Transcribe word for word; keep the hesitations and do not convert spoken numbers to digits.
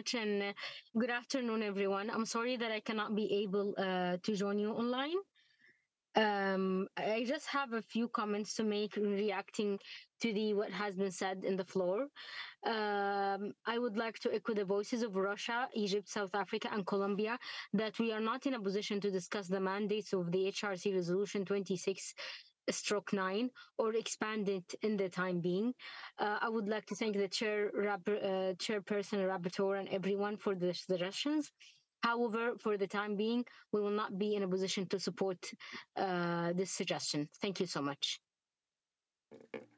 much, and uh, good afternoon, everyone. I'm sorry that I cannot be able uh, to join you online. Um, I just have a few comments to make reacting to the what has been said in the floor. Um, I would like to echo the voices of Russia, Egypt, South Africa, and Colombia that we are not in a position to discuss the mandates of the H R C Resolution twenty-six stroke nine or expand it in the time being. Uh, I would like to thank the chair, rap- uh, chairperson, rapporteur, and everyone for the suggestions. However, for the time being, we will not be in a position to support uh, this suggestion. Thank you so much.